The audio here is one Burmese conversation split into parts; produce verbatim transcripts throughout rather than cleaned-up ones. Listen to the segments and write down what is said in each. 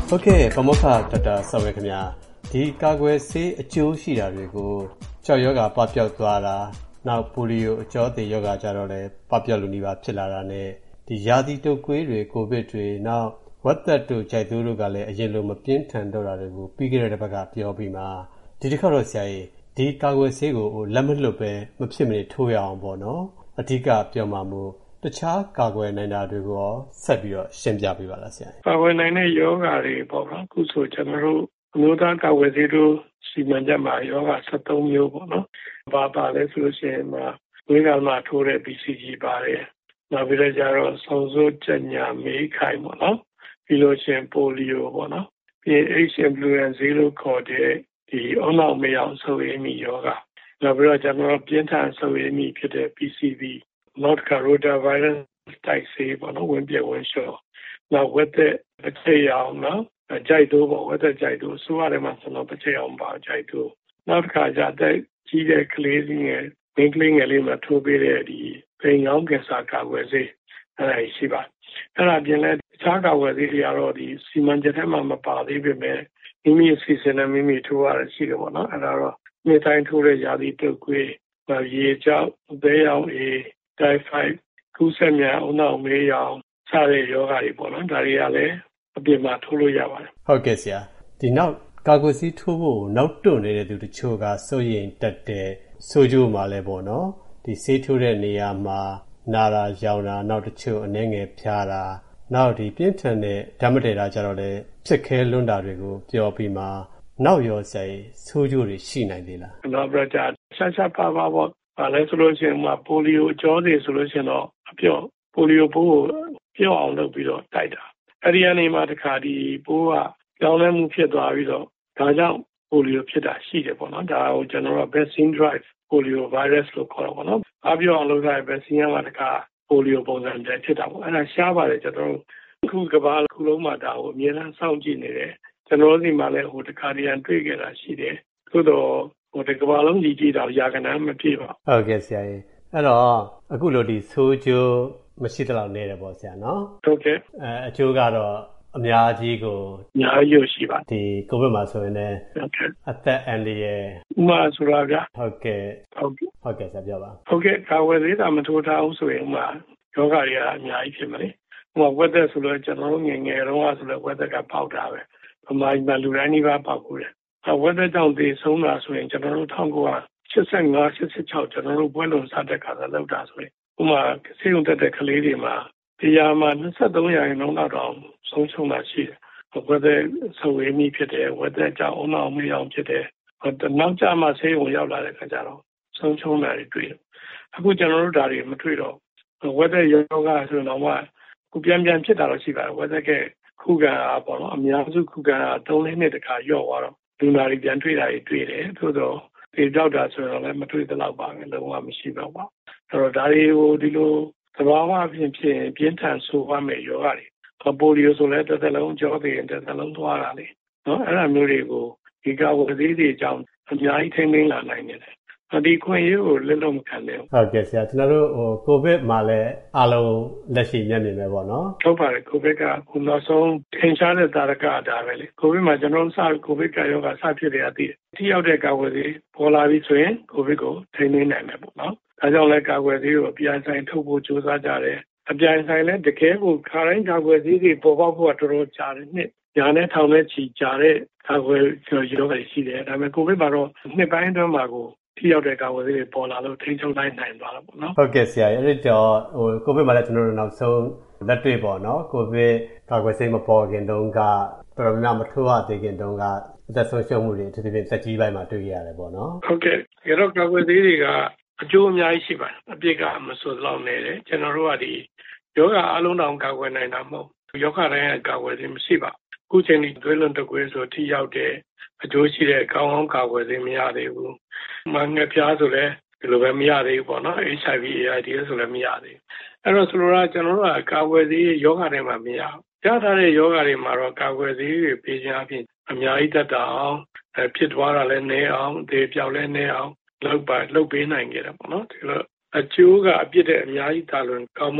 ဟုတ်ကဲ့ပမောက္ခဒေါက်တာဆော်ဝင်းခင်ဗျာဒီကာကွယ်ဆေးအကျိုးရှိတာတွေကိုကြောက်ရောဂါပပျောက်သွားတာနောက်ပိုလီယိုအကြောသေရောဂါကြတော့လဲပပျောက်လူနေပါဖြစ်လာတာနဲ့ဒီရာသီတုပ်ကွေးတွေကိုဗစ်တွေနောက်ဝက်သက်တို့ကြိုက်သူတို့ကလည်းအရင်လိုမပြင်းထန်တော့တာတွေကိုပြီးခဲ့တဲ့ဘက်ကပြောပြီးမှဒီတစ်ခါတော့ဆရာကြီးဒီကာကွယ်ဆေးကိုလက်မလွတ်ပဲမဖြစ်မနေထိုးရအောင်ပေါ့နော်အဓိကပြောမှမို့တခြားကာကွယ်နိုင်တာတွေကိုရောဆက်ပြီးတော့ရှင်းပြပေးပါလားဆရာကာကွယ်နိုင်တဲ့ယောဂါတွေပေါ့နော်အခုဆိုကျွန်တော်တို့အမျိုးသားကာကွယ်ဆေးတို့စီမံချက်မှာယောဂါsevenမျိုးပေါ့နော်ဘာပါလဲဆိုလို့ရှိရင်မှာဝိကလမှာထိုးတဲ့ B C G ပါတယ်နောက်ပြီးတော့ကျတော့ဆောင်းစိုးချက်ညာမေးခိုင်ပေါ့နော်ပြီးလို့ရှိရင်ပိုလီယိုပေါ့နော်ပြီး H influenza လို့ခေါ်တဲ့ဒီအုံနောက်မေးအောင်ဆိုရင်းမိယောဂါနောက်ပြီးတော့ကျွန်တော်ပြင်းထန်ဆိုရင်းမိဖြစ်တဲ့ P C V not coronavirus တိုက်ဆေးပေါ့နော်ဝင်ပြဝင်လျှော်နောက်ဝက်သက်ပချေအောင်နော်ကြိုက်တော့ပေါ့ဝက်သက်ကြိုက်တော့ဆိုရတယ်မှာဆိုတော့ပချေအောင်ပါကြိုက်တော့နောက်တစ်ခါကျတဲ့ကြီးတဲ့ကလေးစီငယ်မင်းကလေးငယ်လေးမှာထိုးပေးတဲ့ဒီပိန်ကောင်းကင်ဆာကာကွယ်ဆေးအဲ့ဒါရှိပါအဲ့ဒါပြင်လဲတခြားကာကွယ်ဆေးတွေကတော့ဒီစီမံချက်ထဲမှာမပါသေးပေမဲ့မိမိအစီအစဉ်နဲ့မိမိထိုးရရှိတယ်ပေါ့နော်အဲ့ဒါတော့မြေတိုင်းထိုးတဲ့ရာသီတုပ်ကွေးရေကြောက်အသေးရောင်အေးtyphoid ကူးစက်မြန်အုံနောက်မေးရောင်စတဲ့ယောဂါတွေပေါ့နော်ဒါတွေကလည်းအပြင်မှာထိုးလို့ရပါတယ်ဟုတ်ကဲ့ဆရာဒီနောက်ကာကွယ်ဆေးထိုးဖို့နောက်တွန့်နေတဲ့သူတချို့ကစိုးရိမ်တက်တဲ့ဆိုးကျိုးမှာလဲပေါ့နော်ဒီဆေးထိုးတဲ့နေရာမှာနာတာရောင်တာနောက်တချို့အနှဲငယ်ဖျားတာနောက်ဒီပြင်းထန်တဲ့ဓာတ်မတည့်တာကြတော့လဲဖြစ်ခဲလွန်းတာတွေကိုပြောပြီးမှနောက်ရောဆရာဆိုးကျိုးတွေရှိနိုင်သေးလားနောက်ပြကြဆက်ဆက်ပါပါပေါ့ဘာလဲဆိုလို့ရှိရင်မှာပိုလီယိုအကြောတွေဆိုလို့ရှိရင်တော့အပြော့ပိုလီယိုပိုးကိုပြော့အောင်လုပ်ပြီးတော့တိုက်တာအဲ့ဒီအနေမှာတခါဒီပိုးကကြောင်းလဲမှုဖြစ်သွားပြီးတော့ဒါကြောင့်ပိုလီယိုဖြစ်တာရှိတယ်ပေါ့နော်ဒါကိုကျွန်တော်တို့ vaccine drive polio virus လို့ခေါ်တာပေါ့နော်အပြော့အောင်လုပ်တဲ့ vaccine ကတခါပိုလီယိုပုံစံတည်းဖြစ်တာပေါ့အဲ့ဒါရှားပါတယ်ကျွန်တော်တို့ခုကဘာခုလုံးမှာဒါကိုအမြဲတမ်းစောင့်ကြည့်နေတယ်ကျွန်တော်တို့ဒီမှာလည်းဟိုတခါတည်းတွေ့ခဲ့တာရှိတယ်သို့တော့ဟိုဒီကဘာလုံးကြီးကြည့်တော့ရာကနန်းမပြည့်ပါဟုတ်ကဲ့ဆရာကြီးအဲ့တော့အခုလိုဒီဆိုးကျိုးမရှိသလောက်နေတယ်ပေါ့ဆရာနော်ဟုတ်ကဲ့အဲအကျိုးကတော့အများကြီးကိုအများကြီးရှိပါဒီကိုဗစ်မှာဆိုရင်လည်းဟုတ်ကဲ့အသက်အန္တရာယ်ဥမာဆိုတာဗျာဟုတ်ကဲ့ဟုတ်ကဲ့ဟုတ်ကဲ့ဆရာပြောပါဟုတ်ကဲ့ကာဝယ်သေးတာမထိုးထားဘူးဆိုရင်ဥမာယောဂတွေကအများကြီးဖြစ်မှာလေဥမာဝက်သက်ဆိုလို့ကျွန်တော်တို့ငယ်ငယ်တုန်းကဆိုလို့ဝက်သက်ကပေါက်တာပဲဗမာပြည်မှာလူတိုင်းနေပါပေါက်ဘူးတယ်ဝက်သက်ကြောင့်သေဆုံးတာဆိုရင်ကျွန်တော်တို့nineteen eighty-five ကျွန်တော်တို့ပွဲလုံးစတဲ့ခါသာလောက်တာဆိုရင်ဥမာဆေးရုံတက်တဲ့ကလေးတွေမှာတရားမှာtwenty-threeရာခိုင်နှုန်းလောက်တော့ဆုံးရှုံးတာရှိတယ်ဝက်သက်ဆိုဝေးမိဖြစ်တယ်ဝက်သက်ကြောင့်အုံနောက်မေးအောင်ဖြစ်တယ်နောက်ကျမှဆေးရုံရောက်လာတဲ့ခါကျတော့ဆုံးရှုံးတာတွေတွေ့တယ်အခုကျွန်တော်တို့ဒါတွေမတွေ့တော့ဝက်သက်ယောဂဆိုတော့မှခုပြန်ပြန်ဖြစ်တာတော့ရှိပါတယ်ဝက်သက်ကခုခံအားပေါ့နော်အများစုခုခံအားthreeနှစ်တခါလျော့သွားတော့လူနာတွေပြန်တွေ့တာတွေတွေ့တယ်သို့တော့ဒီဒေါက်တာဆိုတော့လည်းမတွေ့သလောက်ပါပဲလုံးဝမရှိတော့ပါအဲ့တော့ဒါတွေကိုဒီလိုသဘာဝအဖြစ်ဖြစ်ပြင်းထန်ဆိုးရမယ့်ယောဂတွေပိုလီယိုဆိုလည်းတစ်သက်လုံးကြောသေးရင်တစ်သက်လုံးသွားတာလေနော်အဲ့ဒါမျိုးတွေကိုဒီကာဝယ်ဆေးတွေအကြောင်းအများကြီးထိန်းသိမ်းလာနိုင်တယ်ဒီခွင့်ရေးကိုလက်လုံးမခံနဲ့ဟုတ်ကဲ့ဆရာကျွန်တော်တို့ဟိုကိုဗစ်မှာလည်းအားလုံးလက်ရှိမျက်မြင်ပဲပေါ့နော်ဟုတ်ပါတယ်ကိုဗစ်ကခုနောက်ဆုံးထင်ရှားတဲ့သာရကဒါပဲလေကိုဗစ်မှာကျွန်တော်တို့စကိုဗစ်ကရောဂါစဖြစ်တဲ့အသည့်ထိရောက်တဲ့ကာကွယ်ဆေးပေါ်လာပြီဆိုရင်ကိုဗစ်ကိုထိန်းသိမ်းနိုင်မယ်ပေါ့နော်ဒါကြောင့်လည်းကာကွယ်ဆေးကိုအပြိုင်ဆိုင်ထုတ်ဖို့ကြိုးစားကြတယ်အပြိုင်ဆိုင်လည်းတကယ်ကိုခါတိုင်းကာကွယ်ဆေးတွေပေါ်ပေါက်ဖို့တော်တော်ကြာတယ်နှစ်ညာနဲ့ထောင်နဲ့ချီကြာတဲ့ကာကွယ်ရောဂါရှိတယ်ဒါပေမဲ့ကိုဗစ်မှာတော့နှစ်ပိုင်းအတွင်းမှာကိုထိရောက်တဲ့ကာကွယ်ဆေးတွေပေါ်လာလို့ထိန်းချုပ်နိုင်နိုင်သွားတာပေါ့နော်ဟုတ်ကဲ့ဆရာအဲ့ဒီတော့ဟိုကိုဗစ်မှာလည်းကျွန်တော်တို့နောက်ဆုံးလက်တွေ့ပေါ့နော်ကိုဗစ်ကာကွယ်ဆေးမပေါ်ခင်တုန်းကတော်တော်များများမထိုးရသေးခင်တုန်းကအသက်ဆုံးရှုံးမှုတွေအထူးသဖြင့်သက်ကြီးပိုင်းမှာတွေ့ရတယ်ပေါ့နော်ဟုတ်ကဲ့ဒါတော့ကာကွယ်ဆေးတွေကအကျိုးအများကြီးရှိပါတယ်အပြစ်ကမဆိုးလောက်နေတယ်ကျွန်တော်တို့ကဒီယောဂအလုံးတောင်ကာကွယ်နိုင်တာမဟုတ်ယောဂတိုင်းကကာကွယ်ဆေးမရှိပါအခုချိန်ဒီသွေးလွန်တုပ်ကွေးဆိုထိရောက်တဲ့အကျိုးရှိတဲ့ကောင်းကောင်းကာကွယ်ဆေးမရသေးဘူး။မှငှက်ဖျားဆိုလည်းဒီလိုပဲမရသေးဘူးပေါ့နော် H I V AIDS ဆိုလည်းမရသေးဘူး။အဲ့တော့ဆိုလိုတာကျွန်တော်တို့ကကာကွယ်ဆေးယောဂတွေမှာမရဘူး။ကြားထားတဲ့ယောဂတွေမှာတော့ကာကွယ်ဆေးတွေပေးခြင်းအပြင်အများကြီးတတ်တာအောင်ဖြစ်သွားတာလည်းနည်းအောင်ဒေပြောက်လည်းနည်းအောင်လုပ်ပါလုပ်ပေးနိုင်ကြတယ်ပေါ့နော်။ဒီလိုအကျိုးကအပြစ်တဲ့အများကြီးတာလွန်ကောင်းမွန်ပါတယ်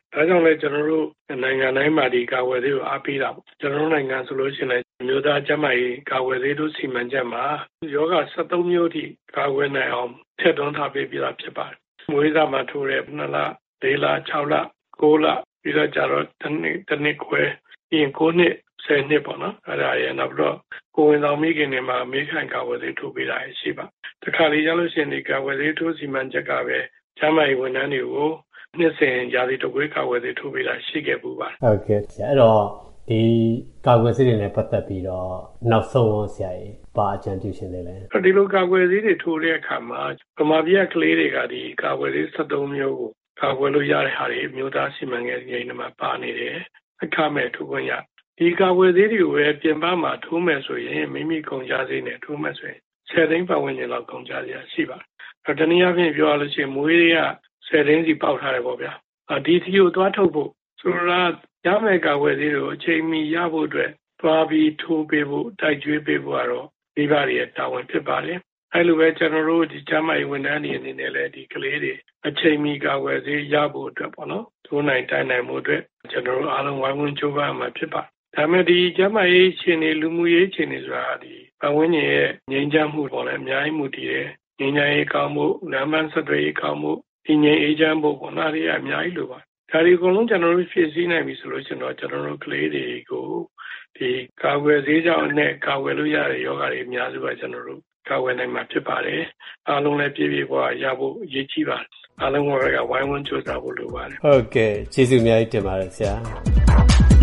ဒါကြောင့်လည်းကျွန်တော်တို့နိုင်ငံတိုင်းမှာဒီကာကွယ်ဆေးကိုအားပေးတာပေါ့ကျွန်တော်တို့နိုင်ငံဆိုလို့ရှိရင်မျိုးသားကျန်းမာရေးကာကွယ်ဆေးတို့စီမံချက်မှာယောဂseventeenမျိုးထိကာကွယ်နိုင်အောင်ထည့်သွင်းထားပေးပြီးသားဖြစ်ပါတယ်။မွေးစားမှာထိုးတဲ့twoလfourလsixလnineလပြီးတော့ကြတော့တစ်နှစ်တစ်နှစ်ခွဲပြီးရင်nineနှစ်tenနှစ်ပေါ့နော်အဲ့ဒါရဲ့နောက်တော့ကိုဝင်ဆောင်မိခင်တွေမှာမေးခိုင်ကာကွယ်ဆေးထိုးပေးတာရှိပါတခါလေရလို့ရှိရင်ဒီကာကွယ်ဆေးထိုးစီမံချက်ကပဲကျန်းမာရေးဝန်ထမ်းတွေကိုနှစ်စဉ်ရာသီတုပ်ကွေးကာကွယ်ဆေးထိုးပေးတာရှိခဲ့ပူပါတယ်ဟုတ်ကဲ့ဆရာအဲ့တော့ဒီကာကွယ်ဆေးတွေနဲ့ပတ်သက်ပြီးတော့နောက်ဆုံးဆရာကြီးပါအကြံပြုရှင်လေးလဲဒီလိုကာကွယ်ဆေးတွေထိုးတဲ့အခါမှာဗမာပြည်ကကလေးတွေကဒီကာကွယ်ဆေးseventeenမျိုးကိုကာကွယ်လို့ရတဲ့ဟာတွေမျိုးသားစီမံကိန်းတွေမှာပါနေတယ်အခမဲ့ထိုးခွင့်ရဒီကာကွယ်ဆေးတွေကိုပဲပြင်ပမှာထိုးမယ်ဆိုရင်မိမိကုန်ကြဆေးနဲ့ထိုးမယ်ဆိုရင်tenသိန်းပတ်ဝန်းကျင်လောက်ကုန်ကြဆေးရှိပါတယ်။တနည်းအားဖြင့်ပြောရလို့ရှိရင်မွေးတွေကtenသိန်းစီပေါက်ထားတယ်ပေါ့ဗျာ။ဒီစီကိုသွားထုတ်ဖို့ဆိုတော့ရမယ့်ကာကွယ်ဆေးတွေကိုအချိန်မီရဖို့အတွက်သွားပြီးထိုးပေးဖို့တိုက်ကျွေးပေးဖို့ကတော့မိဘတွေရဲ့တာဝန်ဖြစ်ပါတယ်။အဲလိုပဲကျွန်တော်တို့ဒီကျန်းမာရေးဝန်ထမ်းတွေအနေနဲ့လည်းဒီကလေးတွေအချိန်မီကာကွယ်ဆေးရဖို့အတွက်ပေါ့နော်။ထိုးနိုင်တိုင်းနိုင်မှုအတွက်ကျွန်တော်တို့အားလုံးဝိုင်းဝန်းကြိုးပမ်းမှာဖြစ်ပါတယ်ဒါမဲ့ဒီကျန်းမာရေးရှင်တွေလူမှုရေးရှင်တွေဆိုတာဒီပတ်ဝန်းကျင်ရဲ့ငြိမ်းချမ်းမှုပေါ်လည်းအများကြီးမှုတည်တယ်ငြိမ်းချမ်းရေးကောင်းမှုလမ်းပန်းဆက်သွယ်ရေးကောင်းမှုဒီငြိမ်းအေးချမ်းမှုပေါ်လာတွေအများကြီးလိုပါဒါဒီအကုန်လုံးကျွန်တော်တို့ဖြည့်ဆည်းနိုင်ပြီဆိုလို့ကျွန်တော်ကျွန်တော်တို့ကလေးတွေကိုဒီကာကွယ်ဆေးကြောင့်နဲ့ကာကွယ်လို့ရတဲ့ယောဂတွေအများစုကကျွန်တော်တို့ကာကွယ်နိုင်မှာဖြစ်ပါတယ်အားလုံးလည်းပြည့်ပြည့်ဝဝရဖို့အရေးကြီးပါတယ်အားလုံးကဝိုင်းဝန်းကြိုးစားဖို့လိုပါတယ်ဟုတ်ကဲ့ကျေးဇူးအများကြီးတင်ပါတယ်ဆရာ